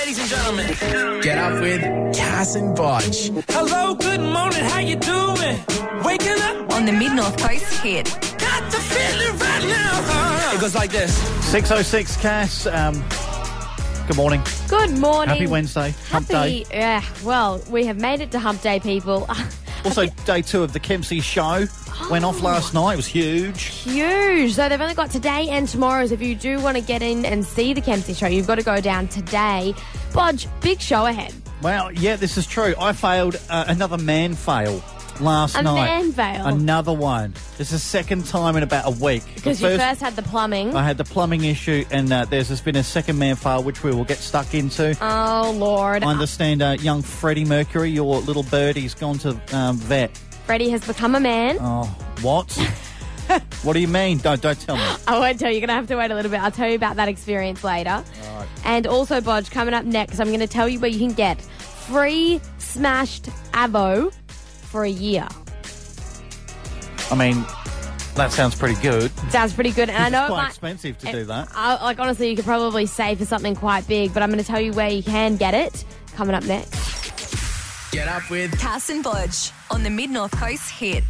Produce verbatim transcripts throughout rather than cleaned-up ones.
ladies and gentlemen. Get up with Cass and Bodge. Hello, good morning, how you doing? Waking up on the Mid-North Coast hit. Got the feeling right now. It goes like this. six oh six, Cass. Um, good morning. Good morning. Happy Wednesday. Hump Happy, day. Yeah, well, we have made it to Hump Day, people. Also, day two of the Kempsey show went off last night. It was huge. Huge. So they've only got today and tomorrow. So if you do want to get in and see the Kempsey show, you've got to go down today. Bodge, big show ahead. Well, yeah, this is true. I failed uh, another man fail last A night. man fail? Another one. This is the second time in about a week. Because The you first had the plumbing. I had the plumbing issue, and uh, there's just been a second man fail, which we will get stuck into. Oh, Lord. I understand uh, young Freddie Mercury, your little birdie's gone to um, vet. Freddie has become a man. Oh, what? What do you mean? Don't don't tell me. I won't tell you. You're going to have to wait a little bit. I'll tell you about that experience later. Right. And also, Bodge, coming up next, I'm going to tell you where you can get free smashed Avo for a year. I mean, that sounds pretty good. Sounds pretty good. And I know It's it quite might, expensive to it- do that. I, like, honestly, you could probably save for something quite big, but I'm going to tell you where you can get it coming up next. Get up with Cass and Bodge on the Mid-North Coast hit.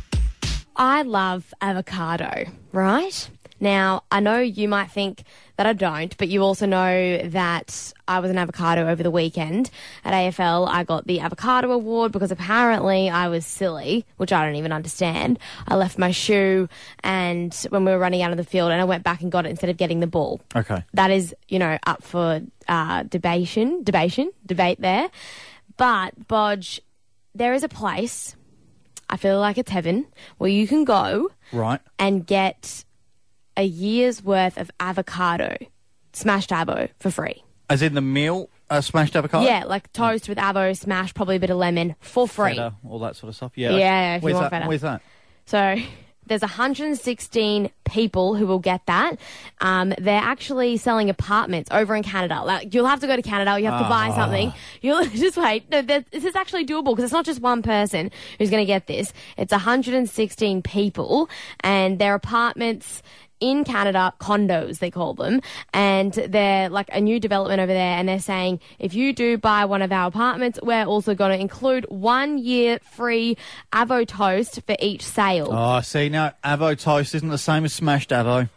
I love avocado, right? Now, I know you might think that I don't, but you also know that I was an avocado over the weekend. At A F L, I got the avocado award because apparently I was silly, which I don't even understand. I left my shoe and when we were running out of the field, and I went back and got it instead of getting the ball. Okay. That is, you know, up for uh, debation, debation, debate there. But, Bodge, there is a place, I feel like it's heaven, where you can go Right. and get a year's worth of avocado, smashed avo, for free. As in the meal, uh, smashed avocado? Yeah, like toast with avo, smash, probably a bit of lemon, for free. Feta, all that sort of stuff. Yeah. Yeah, if you Where's want that? feta. Where's that? So there's one hundred sixteen people who will get that. Um, they're actually selling apartments over in Canada. Like, you'll have to go to Canada. You have to buy something. You'll just wait. No, this is actually doable because it's not just one person who's going to get this. It's one hundred sixteen people, and their apartments in Canada, condos they call them, and they're like a new development over there, and they're saying if you do buy one of our apartments, we're also going to include one year free Avo toast for each sale. Oh, see, now, Avo toast isn't the same as smashed Avo.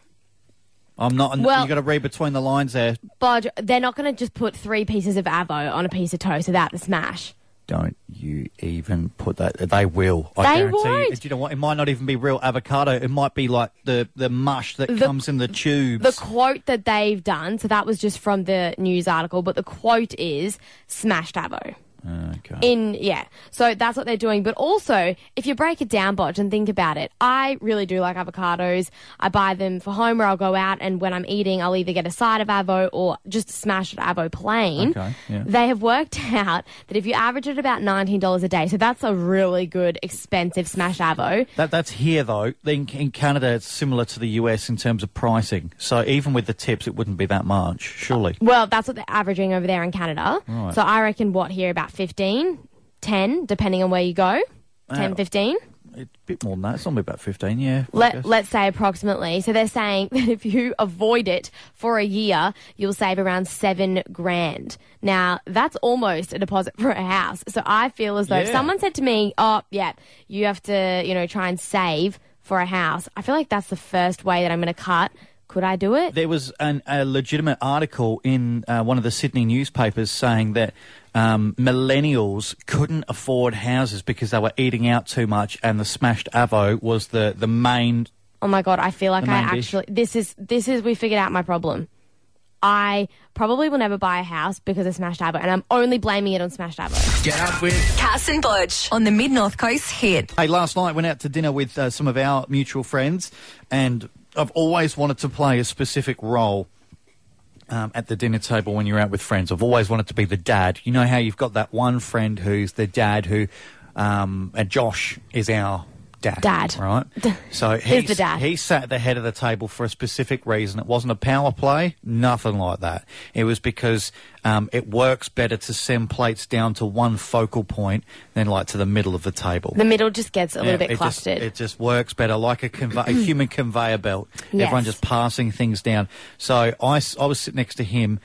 I'm not, Well- you've got to read between the lines there. Bodge, they're not going to just put three pieces of Avo on a piece of toast without the smash. Don't you even put that. They will. I They guarantee you. won't. Do you know what? It might not even be real avocado. It might be like the, the mush that The- comes in the tubes. The quote that they've done, so that was just from the news article, but the quote is smashed Avo. Okay. In, yeah. So that's what they're doing. But also, if you break it down, Bodge, and think about it, I really do like avocados. I buy them for home where I'll go out, and when I'm eating, I'll either get a side of Avo or just a smashed Avo plain. Okay, yeah. They have worked out that if you average it about nineteen dollars a day, so that's a really good, expensive smashed Avo. That, that's here, though. In, in Canada, it's similar to the U S in terms of pricing. So even with the tips, it wouldn't be that much, surely. Well, that's what they're averaging over there in Canada. Right. So I reckon, what, here about fifteen, ten, depending on where you go. ten, Uh, fifteen. It's a bit more than that. It's only about fifteen, yeah. I Let, guess. let's say approximately. So they're saying that if you avoid it for a year, you'll save around seven grand. Now, that's almost a deposit for a house. So I feel as though if Yeah. someone said to me, oh, yeah, you have to, you know, try and save for a house, I feel like that's the first way that I'm going to cut. Could I do it? There was an, a legitimate article in uh, one of the Sydney newspapers saying that um, millennials couldn't afford houses because they were eating out too much, and the smashed avo was the, the main... Oh my God, I feel like The I main dish. actually, this is, this is, we figured out my problem. I probably will never buy a house because of Smashed Avo, and I'm only blaming it on Smashed Avo. Get up with Cass and Bodge on the Mid-North Coast hit. Hey, last night went out to dinner with uh, some of our mutual friends, and I've always wanted to play a specific role um, at the dinner table when you're out with friends. I've always wanted to be the dad. You know how you've got that one friend who's the dad who, um, and Josh is our dad. Dad. Right? So He's he's the dad. He sat at the head of the table for a specific reason. It wasn't a power play, nothing like that. It was because um, it works better to send plates down to one focal point than like to the middle of the table. The middle just gets a little Yeah, bit it clustered. Just, it just works better, like a, conve- a human conveyor belt. Yes. Everyone just passing things down. So I, s- I was sitting next to him,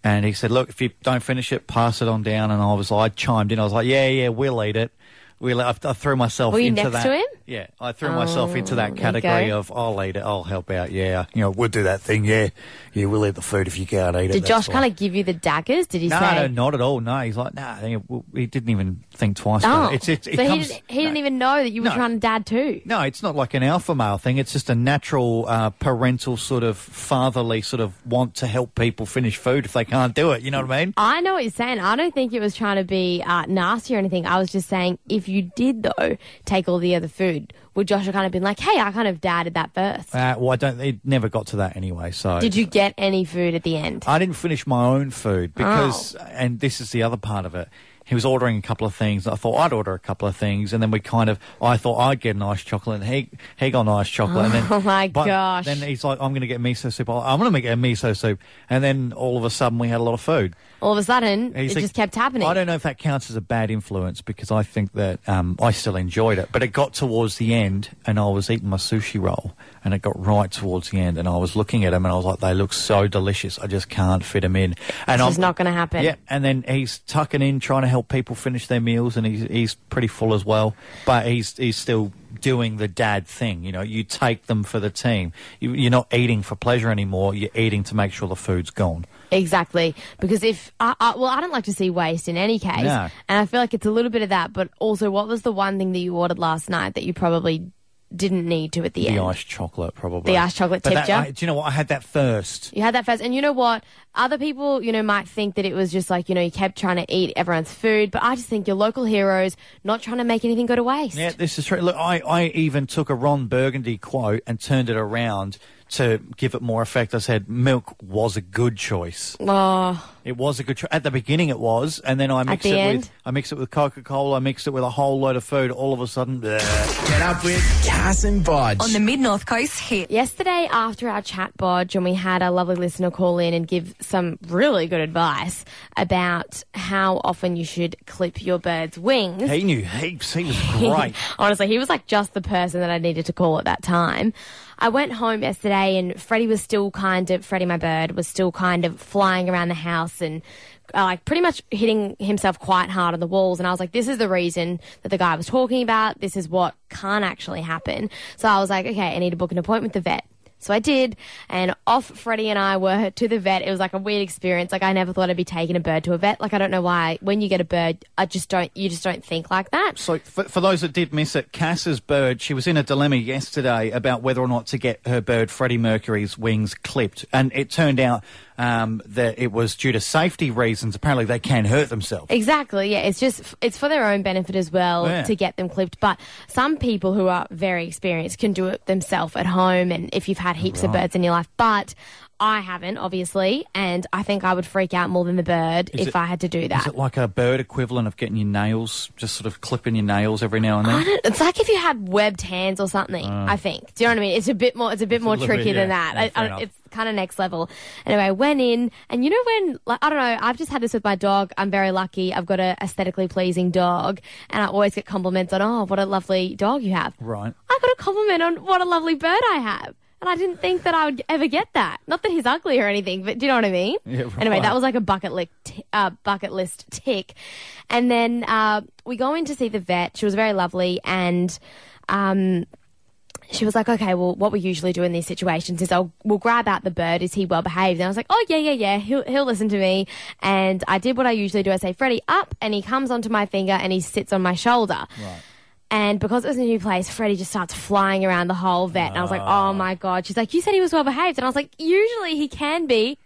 And he said, look, if you don't finish it, pass it on down. And I was I chimed in. I was like, yeah, yeah, we'll eat it. We'll, I, I threw myself Were you into next that. to him? Yeah, I threw myself into that there you category go. of, I'll eat it, I'll help out, yeah. You know, we'll do that thing, yeah. Yeah, we'll eat the food if you can't eat it. Did that's Josh fine. kind of give you the daggers? Did he No, say? no, not at all. No, he's like, nah. He, he didn't even think twice Oh, about it. It's, it's, it so comes, he, didn't, he no. didn't even know that you were No. trying to dad too. No, it's not like an alpha male thing. It's just a natural uh, parental sort of fatherly sort of want to help people finish food if they can't do it. You know what I mean? I know what you're saying. I don't think it was trying to be uh, nasty or anything. I was just saying, if you did though take all the other food, would Josh have kind of been like, "Hey, I kind of dadded that first." Uh, well, I don't. It never got to that anyway. So Did you get any food at the end? I didn't finish my own food because, Oh. and this is the other part of it. He was ordering a couple of things. I thought I'd order a couple of things, and then we kind of. I thought I'd get an iced chocolate, and he he got an iced chocolate. and then, Oh, my but gosh. Then he's like, "I'm going to get miso soup. I'm going to make a miso soup," and then all of a sudden we had a lot of food. All of a sudden, He's it like- just kept happening. I don't know if that counts as a bad influence because I think that um, I still enjoyed it. But it got towards the end and I was eating my sushi roll and it got right towards the end and I was looking at them and I was like, they look so delicious. I just can't fit them in. And It's just I'm- not going to happen. Yeah, and then he's tucking in, trying to help people finish their meals and he's, he's pretty full as well. But he's, he's still doing the dad thing. You know, you take them for the team. You, you're not eating for pleasure anymore. You're eating to make sure the food's gone. Exactly, because if I, I, well, I don't like to see waste in any case, No. and I feel like it's a little bit of that. But also, what was the one thing that you ordered last night that you probably didn't need to at the, The end? iced chocolate, probably. The iced chocolate But tipped that- you? I- do you know what? I had that first. You had that first, and you know what? Other people, you know, might think that it was just like, you know, you kept trying to eat everyone's food, but I just think your local heroes not trying to make anything go to waste. Yeah, this is true. Look, I, I even took a Ron Burgundy quote and turned it around to give it more effect. I said, milk was a good choice. Oh, It was a good choice. At the beginning it was, and then I mixed the it end? with I mixed it with Coca-Cola, I mixed it with a whole load of food. All of a sudden, bleh. Get up with Cass and Bodge. On the Mid North Coast hit. yesterday after our chat bodge, and we had a lovely listener call in and give some really good advice about how often you should clip your bird's wings. he knew heaps. He was great. Honestly, he was like just the person that I needed to call at that time. I went home yesterday and Freddie was still kind of, Freddie my bird, was still kind of flying around the house and uh, like pretty much hitting himself quite hard on the walls. And I was like, this is the reason that the guy was talking about. This is what can't actually happen. So I was like, okay, I need to book an appointment with the vet. So I did, and off Freddie and I were to the vet. It was like a weird experience. Like I never thought I'd be taking a bird to a vet. Like I don't know why. When you get a bird, I just don't. You just don't think like that. So, for, for those that did miss it, Cass's bird, she was in a dilemma yesterday about whether or not to get her bird Freddie Mercury's wings clipped. And it turned out um, that it was due to safety reasons. Apparently they can hurt themselves. Exactly. Yeah. It's just it's for their own benefit as well Yeah. to get them clipped. But some people who are very experienced can do it themselves at home. And if you've had heaps of birds in your life, but I haven't, obviously, and I think I would freak out more than the bird Is if it- I had to do that. Is it like a bird equivalent of getting your nails, just sort of clipping your nails every now and I then? don't- It's like if you had webbed hands or something. I think. Do you know what I mean? It's a bit more. It's a bit more Uh. little bit, tricky than yeah. that. Yeah, I, fair I, enough. it's kind of next level. Anyway, I went in, and you know when like I don't know. I've just had this with my dog. I'm very lucky. I've got a aesthetically pleasing dog, and I always get compliments on, "Oh, what a lovely dog you have." Right. I got a compliment on what a lovely bird I have. And I didn't think that I would ever get that. Not that he's ugly or anything, but do you know what I mean? Yeah, right. Anyway, that was like a bucket list, t- uh, bucket list tick. And then uh, we go in to see the vet. She was very lovely, and um, she was like, "Okay, well, what we usually do in these situations is I'll we'll grab out the bird. Is he well behaved?" And I was like, "Oh yeah, yeah, yeah. He'll he'll listen to me." And I did what I usually do. I say, "Freddie, up," and he comes onto my finger and he sits on my shoulder. Right. And because it was a new place, Freddie just starts flying around the whole vet. And I was like, oh my God. She's like, you said he was well behaved. And I was like, usually he can be.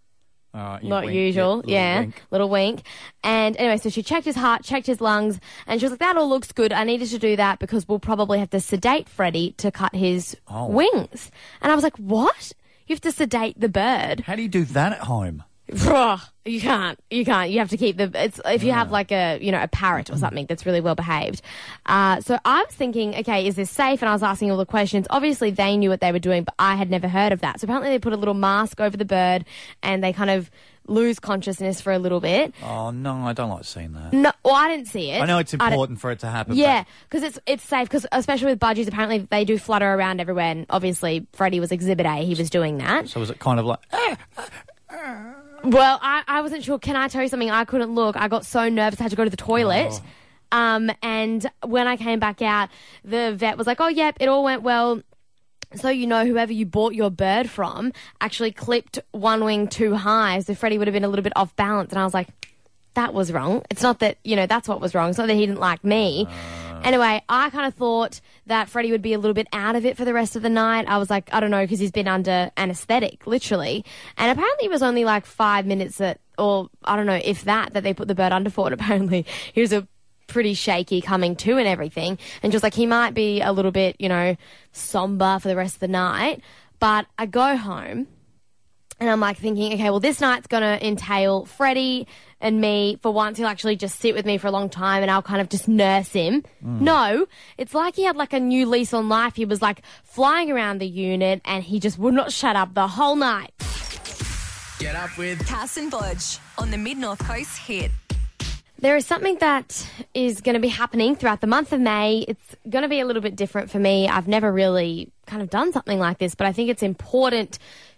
All right, you Not wink, usual. little Yeah. wink. Little wink. And anyway, so she checked his heart, checked his lungs. And she was like, that all looks good. I needed to do that because we'll probably have to sedate Freddie to cut his Oh. wings. And I was like, what? You have to sedate the bird? How do you do that at home? You can't. You can't. You have to keep the. It's if you have like a you know a parrot or something that's really well behaved. Uh, so I was thinking, okay, is this safe? And I was asking all the questions. Obviously, they knew what they were doing, but I had never heard of that. So apparently, they put a little mask over the bird, and they kind of lose consciousness for a little bit. Oh, no, I don't like seeing that. No, well, I didn't see it. I know it's don't- important for it to happen. Yeah, because it's it's safe. Because especially with budgies, apparently they do flutter around everywhere. And obviously, Freddie was Exhibit A. He was doing that. But, so is it kind of like... Well, I, I wasn't sure. Can I tell you something? I couldn't look. I got so nervous I had to go to the toilet. Oh. Um, and when I came back out, the vet was like, oh, yep, it all went well. So, you know, whoever you bought your bird from actually clipped one wing too high, so Freddie would have been a little bit off balance. And I was like, that was wrong. It's not that, you know, that's what was wrong. It's not that he didn't like me. Uh... Anyway, I kind of thought that Freddie would be a little bit out of it for the rest of the night. I was like, I don't know, because he's been under anaesthetic, literally. And apparently it was only like five minutes that, or I don't know, if that, that they put the bird under for. And apparently he was a pretty shaky coming to and everything, and just like he might be a little bit, you know, somber for the rest of the night. But I go home and I'm like thinking, okay, well, this night's going to entail Freddie and me. For once, he'll actually just sit with me for a long time and I'll kind of just nurse him. Mm. No, it's like he had like a new lease on life. He was like flying around the unit and he just would not shut up the whole night. Get up with Cass and Bodge on the Mid-North Coast Hit. There is something that is going to be happening throughout the month of May. It's going to be a little bit different for me. I've never really kind of done something like this, but I think it's important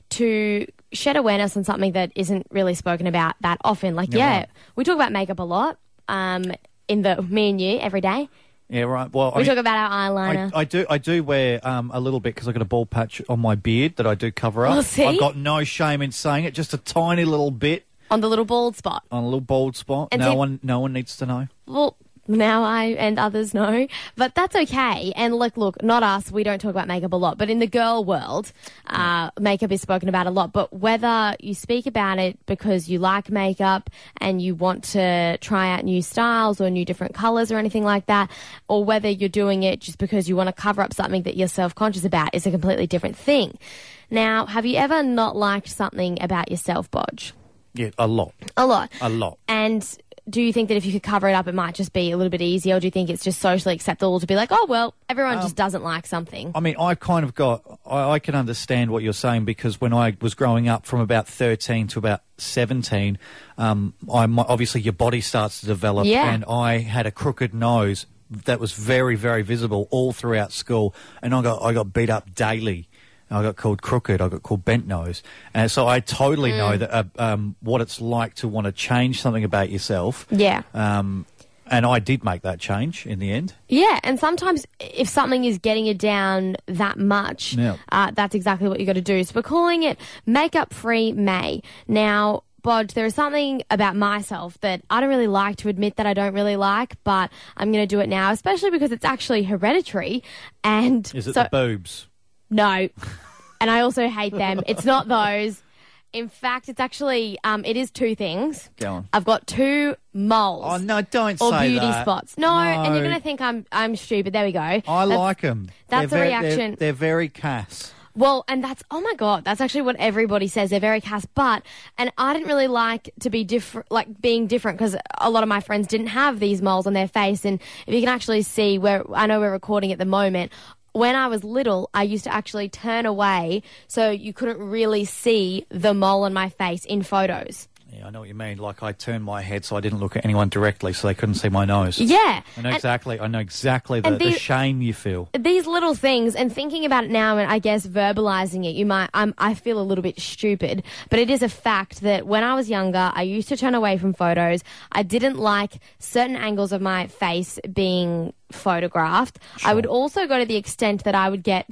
to shed awareness on something that isn't really spoken about that often. Like, yeah, yeah right. we talk about makeup a lot um, in the me and you every day. Yeah, right. Well, we I talk mean, about our eyeliner. I, I do. I do wear um, a little bit because I've got a bald patch on my beard that I do cover up. Oh, see? I've got no shame in saying it. Just a tiny little bit. On the little bald spot. On a little bald spot. And no see, one no one needs to know. Well, now I and others know. But that's okay. And look, look, not us, we don't talk about makeup a lot. But in the girl world, uh, makeup is spoken about a lot. But whether you speak about it because you like makeup and you want to try out new styles or new different colours or anything like that, or whether you're doing it just because you want to cover up something that you're self-conscious about, is a completely different thing. Now, have you ever not liked something about yourself, Bodge? Yeah, a lot. A lot. A lot. And do you think that if you could cover it up, it might just be a little bit easier, or do you think it's just socially acceptable to be like, oh, well, everyone um, just doesn't like something? I mean, I kind of got, I, I can understand what you're saying, because when I was growing up from about thirteen to about seventeen, um, I, obviously your body starts to develop, yeah. and I had a crooked nose that was very, very visible all throughout school, and I got, I got beat up daily. I got called crooked. I got called bent nose. And so I totally mm. know that uh, um, what it's like to want to change something about yourself. Yeah. Um, and I did make that change in the end. Yeah, and sometimes if something is getting you down that much, yeah. uh, that's exactly what you got to do. So we're calling it Makeup Free May. Now, Bodge, there is something about myself that I don't really like to admit that I don't really like, but I'm going to do it now, especially because it's actually hereditary. And is it so, the boobs? No, and I also hate them. It's not those. In fact, it's actually, um, it is two things. Go on. I've got two moles. Oh, no, don't or say beauty that. spots. No, no, and you're going to think I'm I'm stupid. There we go. I that's, like them. That's they're a very, reaction. They're, they're very Cass. Well, and that's, oh my God, that's actually what everybody says. They're very Cass. But, and I didn't really like to be different, like being different, because a lot of my friends didn't have these moles on their face. And if you can actually see where, I know we're recording at the moment, when I was little, I used to actually turn away so you couldn't really see the mole on my face in photos. Yeah, I know what you mean. Like, I turned my head so I didn't look at anyone directly, so they couldn't see my nose. Yeah. I know and, exactly. I know exactly the, these, the shame you feel. These little things, and thinking about it now, and I guess verbalizing it, you might. I'm, I feel a little bit stupid, but it is a fact that when I was younger, I used to turn away from photos. I didn't like certain angles of my face being photographed. Sure. I would also go to the extent that I would get.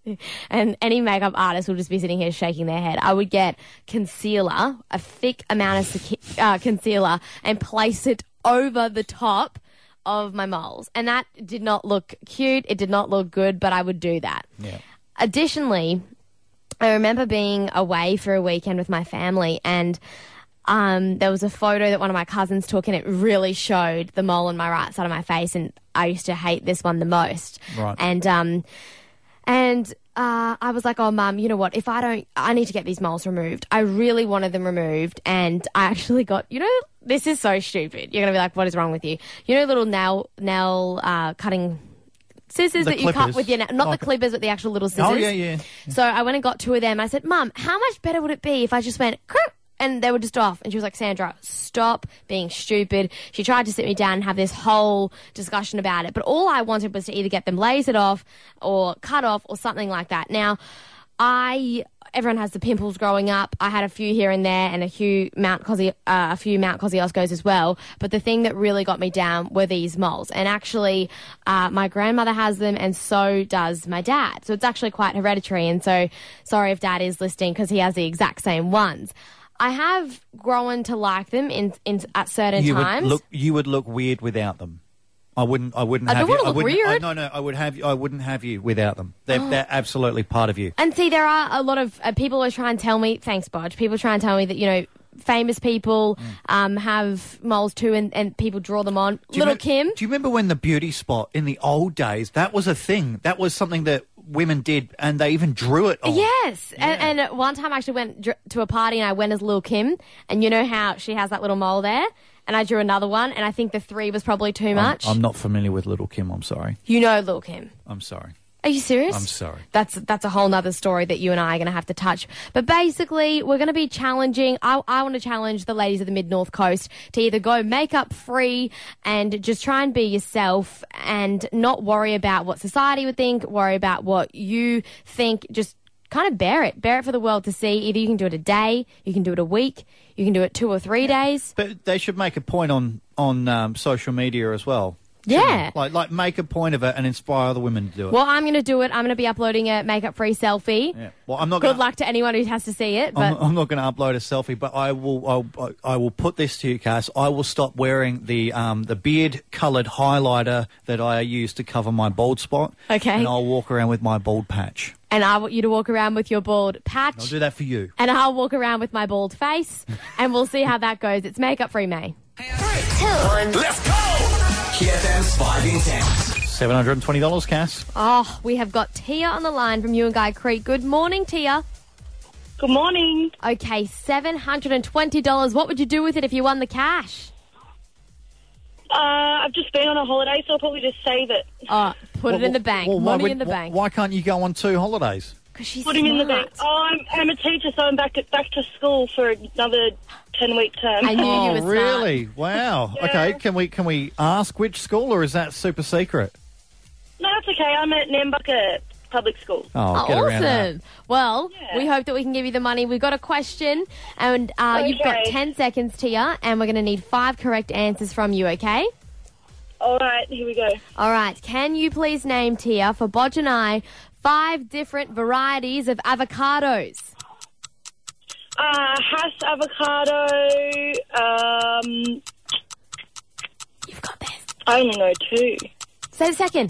And any makeup artist will just be sitting here shaking their head. I would get concealer, a thick amount of secu- uh, concealer, and place it over the top of my moles. And that did not look cute. It did not look good, but I would do that. Yeah. Additionally, I remember being away for a weekend with my family, and um, there was a photo that one of my cousins took, and it really showed the mole on my right side of my face, and I used to hate this one the most. Right. And, um... And uh, I was like, oh, Mum, you know what? If I don't, I need to get these moles removed. I really wanted them removed. And I actually got, you know, this is so stupid. You're going to be like, what is wrong with you? You know, little nail, nail uh, cutting scissors the that clippers. you cut with your nail. Not like, the clippers, but the actual little scissors. Oh, yeah, yeah. So I went and got two of them. I said, Mum, how much better would it be if I just went, and they were just off. And she was like, Sandra, stop being stupid. She tried to sit me down and have this whole discussion about it. But all I wanted was to either get them lasered off or cut off or something like that. Now, I everyone has the pimples growing up. I had a few here and there, and a few Mount Cosi- uh, a few Mount Kosciuszkos as well. But the thing that really got me down were these moles. And actually, uh, my grandmother has them, and so does my dad. So it's actually quite hereditary. And so, sorry if Dad is listening, because he has the exact same ones. I have grown to like them in, in at certain You times. would look. You would look weird without them. I wouldn't. I wouldn't I have don't you. wanna I look wouldn't, weird. I, no, no. I would have. I wouldn't have you without them. They're, Oh. they're absolutely part of you. And see, there are a lot of uh, people who try and tell me, thanks, Bodge, people try and tell me that, you know, famous people um, have moles too, and, and people draw them on. Do you Little me- Kim. Do you remember when the beauty spot in the old days? That was a thing. That was something that women did, and they even drew it on. Yes, and, and one time I actually went dr- to a party and I went as Lil' Kim, and you know how she has that little mole there, and I drew another one, and I think the three was probably too I'm, much. I'm not familiar with Little Kim. I'm sorry. You know Lil' Kim. I'm sorry. Are you serious? I'm sorry. That's that's a whole nother story that you and I are going to have to touch. But basically, we're going to be challenging. I, I want to challenge the ladies of the Mid North Coast to either go makeup free and just try and be yourself and not worry about what society would think, worry about what you think. Just kind of bear it. Bear it for the world to see. Either you can do it a day, you can do it a week, you can do it two or three days. But they should make a point on on um, social media as well. Yeah. Like, like make a point of it and inspire other women to do it. Well, I'm going to do it. I'm going to be uploading a makeup-free selfie. Yeah. Well, I'm not. Good gonna, luck to anyone who has to see it. But I'm, I'm not going to upload a selfie, but I will. I'll, I will put this to you, Cass. I will stop wearing the um, the beard-coloured highlighter that I use to cover my bald spot. Okay. And I'll walk around with my bald patch. and I want you to walk around with your bald patch. I'll do that for you. And I'll walk around with my bald face, and we'll see how that goes. It's makeup-free May. Let's go! Hit F M's five in ten. seven hundred twenty dollars, Cass. Oh, we have got Tia on the line from Guy Creek. Good morning, Tia. Good morning. Okay, seven hundred twenty dollars. What would you do with it if you won the cash? Uh, I've just been on a holiday, so I'll probably just save it. Oh, put it in the bank. Well, why Money would- in the wh- bank. Why can't you go on two holidays? Because she's Put him in the smart. bank. Oh, I'm, I'm a teacher, so I'm back at, back to school for another ten-week term. I knew Oh, you were smart. really? Wow. Yeah. Okay, can we can we ask which school, or is that super secret? No, that's okay. I'm at Nambucca Public School. Oh, Oh, get around that. awesome. Well, Yeah. we hope that we can give you the money. We've got a question, and uh, you've got Okay. ten seconds, Tia, and we're going to need five correct answers from you, okay? All right, here we go. All right. Can you please name, Tia, for Bodge and I, five different varieties of avocados? Uh, Hass avocado. Um, You've got this. I only know two. Say the second.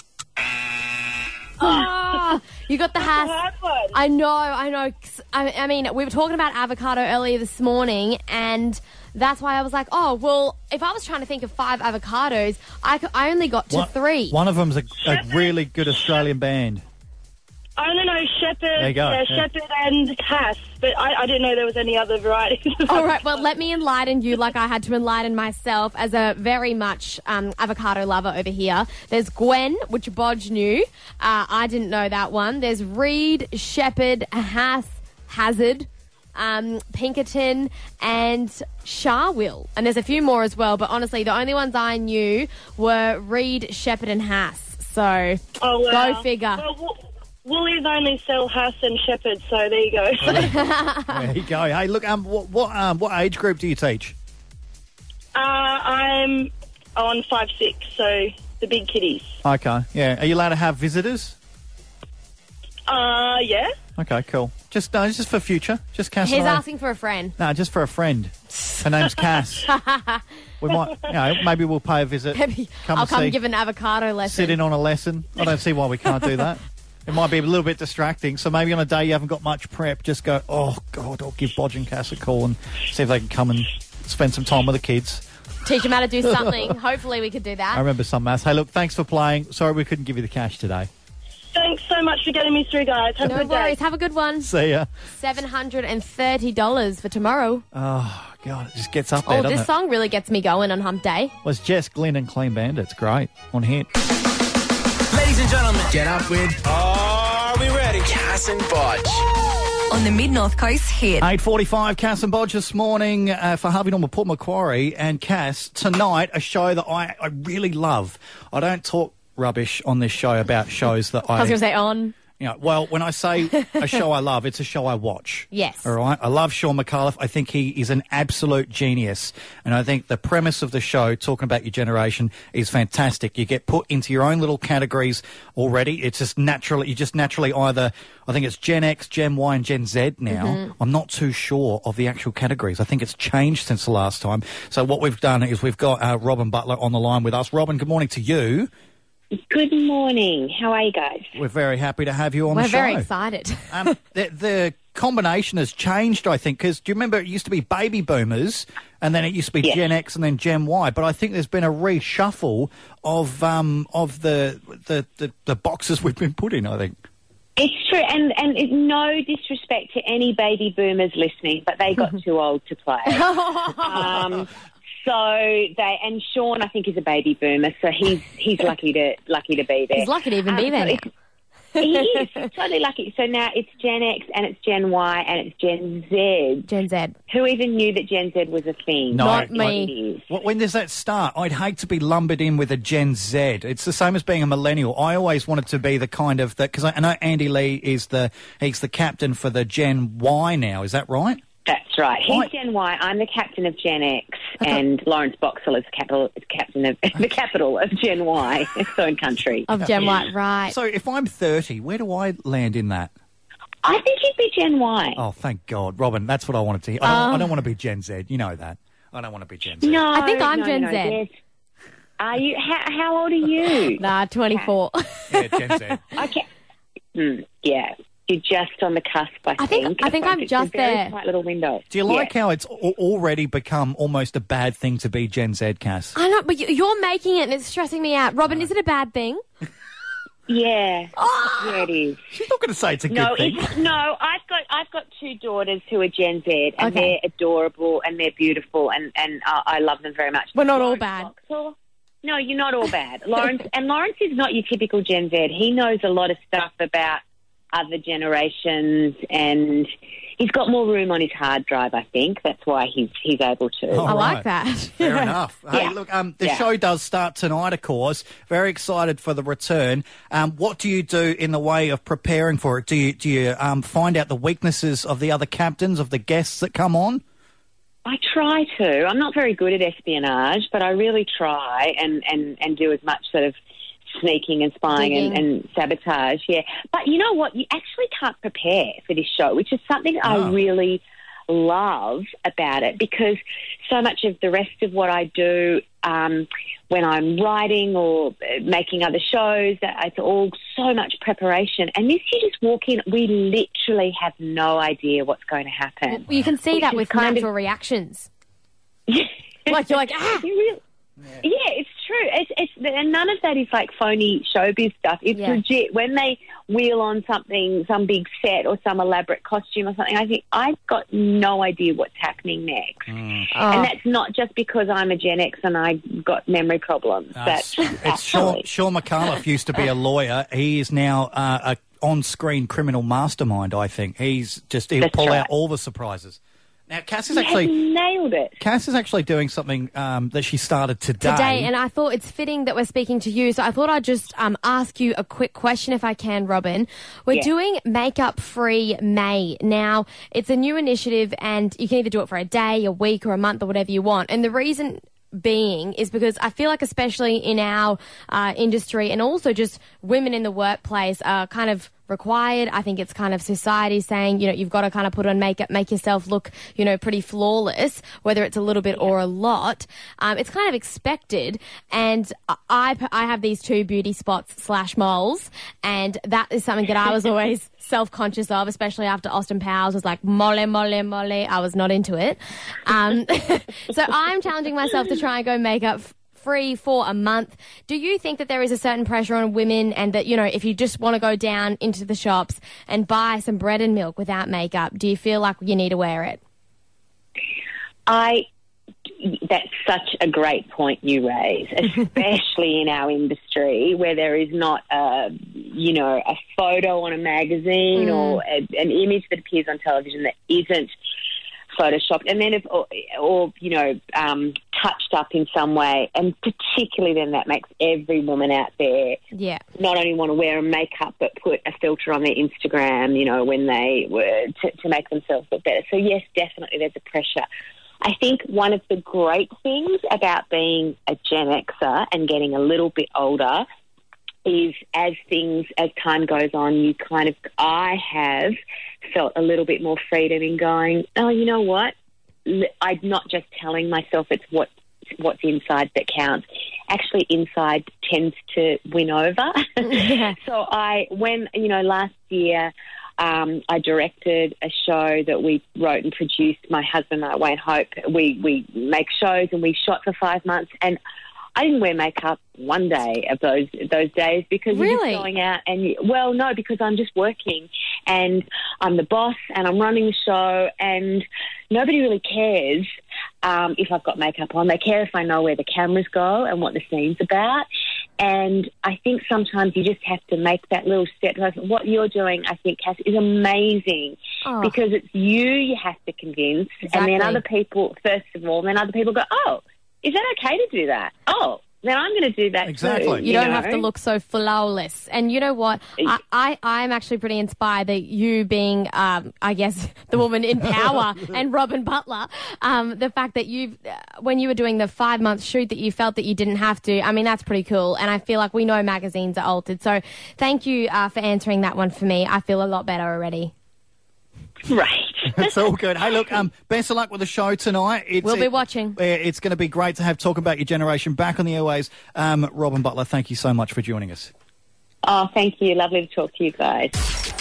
Oh, you got the That's a Hass. hard one. I know, I know. 'Cause, I, I mean, we were talking about avocado earlier this morning, and that's why I was like, oh, well, if I was trying to think of five avocados, I, c- I only got to One- three. One of them's a, a really good Australian band. I only know Shepherd, There you go, uh, yeah. Shepherd and Hass, but I, I didn't know there was any other varieties. All right, well, let me enlighten you like I had to enlighten myself as a very much um, avocado lover over here. There's Gwen, which Bodge knew. Uh, I didn't know that one. There's Reed, Shepherd, Hass, Hazard, um, Pinkerton, and Sharwill. And there's a few more as well, but honestly, the only ones I knew were Reed, Shepherd, and Hass. So Oh, wow. go figure. Well, Wo- Woolies only sell Hass and Shepherd, so there you go. There you go. Hey, look, um, what what um, what age group do you teach? Uh, I'm on five six, so the big kiddies. Okay, yeah. Are you allowed to have visitors? Uh, yeah. Okay, cool. Just no, just for future. Just Cass. He's and I. asking for a friend. No, just for a friend. Her name's Cass. We might, you know, maybe we'll pay a visit. Maybe Come I'll and come see. give an avocado lesson. Sit in on a lesson. I don't see why we can't do that. It might be a little bit distracting. So maybe on a day you haven't got much prep, just go, oh, God, I'll give Bodge and Cass a call and see if they can come and spend some time with the kids. Teach him how to do something. Hopefully we could do I that. remember some maths. Hey, look, thanks for playing. Sorry we couldn't give you the cash today. Thanks so much for getting me through, guys. Have a No good day. worries. Have a good one. See ya. seven hundred thirty dollars for tomorrow. Oh, God, it just gets up there, Oh, doesn't this it? song really gets me going on hump day. Well, it's Jess Glynn and Clean Bandits. Great. On hit. Ladies and gentlemen, get up with. Are we ready? Cass and Bodge. On the Mid North Coast hit. eight forty-five, Cass and Bodge this morning uh, for Harvey Norman, Port Macquarie. And Cass, tonight, a show that I, I really love. I don't talk rubbish on this show about shows that I was I... going to say on. You know, well, when I say a show I love, it's a show I watch. Yes. All right? I love Sean McAuliffe. I think he is an absolute genius. And I think the premise of the show, talking about your generation, is fantastic. You get put into your own little categories already. It's just naturally, you just naturally either, I think it's Gen X, Gen Y and Gen Z now. Mm-hmm. I'm not too sure of the actual categories. I think it's changed since the last time. So what we've done is we've got uh, Robin Butler on the line with us. Robin, good morning to you. Good morning. How are you guys? We're very happy to have you on We're the show. We're very excited. um, the, the combination has changed, I think, because do you remember it used to be baby boomers and then it used to be yes. Gen X and then Gen Y, but I think there's been a reshuffle of um, of the, the, the, the boxes we've been put in, I think. It's true, and, and it's no disrespect to any baby boomers listening, but they got too old to play. um So they and Sean, I think, is a baby boomer, so he's he's lucky to lucky to be there. He's lucky to even um, be there. So he is he's totally lucky. So now it's Gen X and it's Gen Y and it's Gen Z. Gen Z. Who even knew that Gen Z was a thing? No, not me. Well, when does that start? I'd hate to be lumbered in with a Gen Z. It's the same as being a millennial. I always wanted to be the kind of that because I, I know Andy Lee is the he's the captain for the Gen Y now. Is that right? That's right. He's Right. Gen Y. I'm the captain of Gen X, and Lawrence Boxall is the capital, is captain of the capital of Gen Y, its own country. Of Gen Y, right. So if I'm thirty, where do I land in that? I think you'd be Gen Y. Oh, thank God. Robin, that's what I wanted to hear. I don't, Um, I don't want to be Gen Z. You know that. I don't want to be Gen Z. No, I think I'm no, Gen no, Z. yes. Are you? How, how old are you? Nah, twenty-four. Yeah, Gen Z. Okay. Mm, yeah. You're just on the cusp, I, I think- I think I'm It's just a very there. tight little window. Do you like Yeah. how it's al- already become almost a bad thing to be Gen Z, Cass? I know, but you- you're making it and it's stressing me out. Robin, is it a bad thing? Yeah. Yeah, it is. She's not going to say it's a No, good thing. it's, no. I've got I've got two daughters who are Gen Z, and Okay. they're adorable and they're beautiful, and and uh, I love them very much. We're not all Lawrence bad. Boxall- No, you're not all bad, Lawrence. And Lawrence is not your typical Gen Z. He knows a lot of stuff about other generations, and he's got more room on his hard drive. I think that's why he's he's able to. Oh, I right. like that. Fair enough. Hey, Yeah. look, um, the Yeah. show does start tonight, of course. Very excited for the return. Um, what do you do in the way of preparing for it? Do you do you um, find out the weaknesses of the other captains, of the guests that come on? I try to. I'm not very good at espionage, but I really try and, and, and do as much sort of sneaking and spying and, Digging. and sabotage, yeah. But you know what? You actually can't prepare for this show, which is something Oh. I really love about it, because so much of the rest of what I do um, when I'm writing or uh, making other shows, that it's all so much preparation. And this, you just walk in, we literally have no idea what's going to happen. You can see Which that is with kind of- natural reactions. Like, you're like, ah. You really- Yeah, it's true. It's, it's and none of that is like phony showbiz stuff. It's Yeah. legit. When they wheel on something, some big set or some elaborate costume or something, I think I've got no idea what's happening next. Oh. And that's not just because I'm a Gen X and I've got memory problems. Uh, That's it's it's Sean, absolutely. Sean McAuliffe used to be a lawyer. He is now uh, a on-screen criminal mastermind, I think. He's just, he'll That's pull right. out all the surprises. Now, Cass is You actually... have nailed it. Cass is actually doing something um, that she started today. Today, and I thought it's fitting that we're speaking to you, so I thought I'd just um, ask you a quick question if I can, Robin. We're Yeah. doing Makeup Free May. Now, it's a new initiative, and you can either do it for a day, a week, or a month, or whatever you want. And the reason being is because I feel like, especially in our uh, industry and also just women in the workplace, are kind of required. I think it's kind of society saying, you know, you've got to kind of put on makeup, make yourself look, you know, pretty flawless, whether it's a little bit or a lot. Um, it's kind of expected. And I, I have these two beauty spots slash moles, and that is something that I was always self-conscious of, especially after Austin Powers was like, mole, mole, mole. I was not into it. Um, so I'm challenging myself to try and go makeup free for a month. Do you think that there is a certain pressure on women, and that, you know, if you just want to go down into the shops and buy some bread and milk without makeup, do you feel like you need to wear it? I. That's such a great point you raise, especially in our industry where there is not a, you know, a photo on a magazine Mm. or a, an image that appears on television that isn't photoshopped, and then if, or, or you know, um, touched up in some way, and particularly then that makes every woman out there Yeah. not only want to wear a makeup but put a filter on their Instagram, you know, when they were to, to make themselves look better. So yes, definitely there's a pressure. I think one of the great things about being a Gen Xer and getting a little bit older is as things, as time goes on, you kind of, I have felt a little bit more freedom in going, oh, you know what? I'm not just telling myself it's what what's inside that counts. Actually, inside tends to win over. Yeah. So I, when, you know, last year um, I directed a show that we wrote and produced, my husband and I, Wayne Hope. We, we make shows and we shot for five months and I didn't wear makeup one day of those those days because Really? you're just going out and, you, well, no, because I'm just working and I'm the boss and I'm running the show and nobody really cares um, if I've got makeup on. They care if I know where the cameras go and what the scene's about. And I think sometimes you just have to make that little step. What you're doing, I think, Cass, is amazing Oh. because it's you you have to convince Exactly. and then other people, first of all, then other people go, oh, is that okay to do that? Oh, then I'm going to do that Exactly. too. You, don't know? have to look so flawless. And you know what? I, I, I'm actually pretty inspired that you being, um, I guess, the woman in power and Robin Butler, um, the fact that you've, uh, when you were doing the five-month shoot that you felt that you didn't have to, I mean, that's pretty cool. And I feel like we know magazines are altered. So thank you uh, for answering that one for me. I feel a lot better already. Right. It's all good. Hey, look, um, best of luck with the show tonight. It's, We'll be it- watching. uh, It's going to be great to have talk about your generation back on the airways. Um, Robin Butler, thank you so much for joining us. Oh, thank you. Lovely to talk to you guys.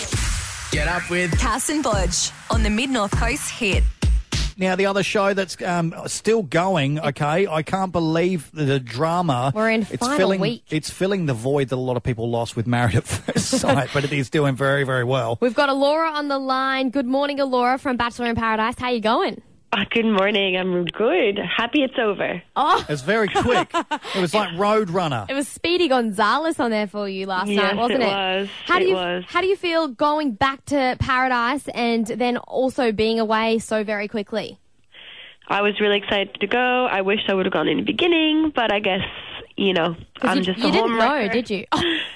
Get up with Cass and Bodge on the Mid-North Coast hit. Now, the other show that's um, still going, okay, I can't believe the, the drama. We're in it's final filling, week. It's filling the void that a lot of people lost with Married at First Sight, but it is doing very, very well. We've got Alora on the line. Good morning, Alora from Bachelor in Paradise. How you going? Oh, good morning. I'm good. Happy it's over. Oh, It's very quick. It was like Roadrunner. it was Speedy Gonzalez on there for you last Yes, night, wasn't it it? was. How do It you was. How do you feel going back to Paradise and then also being away so very quickly? I was really excited to go. I wish I would have gone in the beginning, but I guess, you know, 'Cause I'm you, just you a didn't home know, wrecker. did you?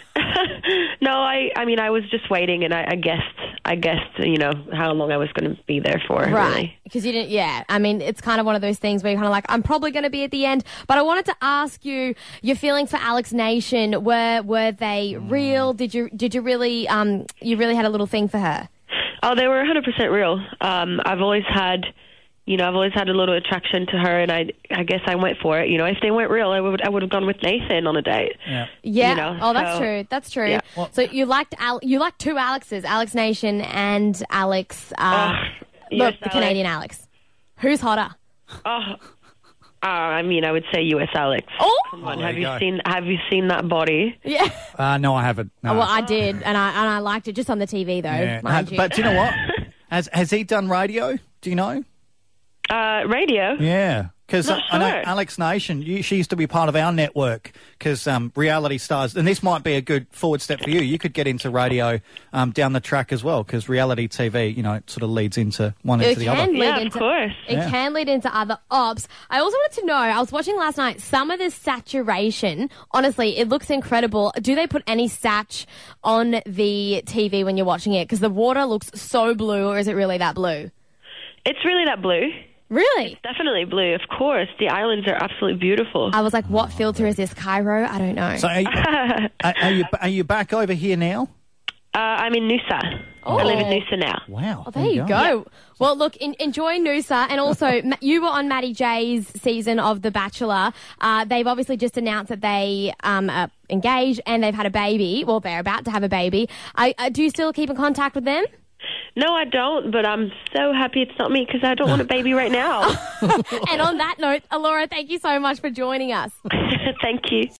No, I I mean, I was just waiting, and I, I guessed, I guessed, you know, how long I was going to be there for. Right, Really. because you didn't. Yeah, I mean, it's kind of one of those things where you're kind of like, I'm probably going to be at the end. But I wanted to ask you your feelings for Alex Nation. Were were they real? Did you did you really um you really had a little thing for her? Oh, they were one hundred percent real. Um, I've always had, you know, I've always had a little attraction to her, and I, I guess I went for it. You know, if they weren't real, I would, I would have gone with Nathan on a date. Yeah. Yeah. You know, oh, that's so- true. That's true. Yeah. Well- so you liked Al- you liked two Alexes, Alex Nation and Alex. Uh, Oh, look, U S the Alex. Canadian Alex. Who's hotter? Oh, uh, I mean, I would say U S Alex. Oh, Come on, there have you you go. seen, have you seen that body? yeah. Uh, no, I haven't. No. Well, I did, and I and I liked it just on the T V though. Yeah. Mind Uh, you. But do you know what? Has, has he done radio? Do you know? Uh, radio. Yeah. Because Not I know sure. Alex Nation, you, she used to be part of our network because um, reality stars, and this might be a good forward step for you. You could get into radio um, down the track as well because reality T V, you know, it sort of leads into one It into the can other. lead Yeah, of into, course. It Yeah. can lead into other ops. I also wanted to know, I was watching last night, some of the saturation, honestly, it looks incredible. Do they put any sat on the T V when you're watching it? Because the water looks so blue, or is it really that blue? It's really that blue. Really? Definitely blue, of course. The islands are absolutely beautiful. I was like, what filter is this? Cairo? I don't know. So are you, are, are you are you back over here now? Uh, I'm in Noosa. Oh. I live in Noosa now. Wow. Oh, there you go. Well, look, in, enjoy Noosa. And also, Ma- you were on Maddie J's season of The Bachelor. Uh, they've obviously just announced that they um, are engaged and they've had a baby. Well, they're about to have a baby. I, uh, do you still keep in contact with them? No, I don't, but I'm so happy it's not me because I don't want a baby right now. And on that note, Alora, thank you so much for joining us. Thank you.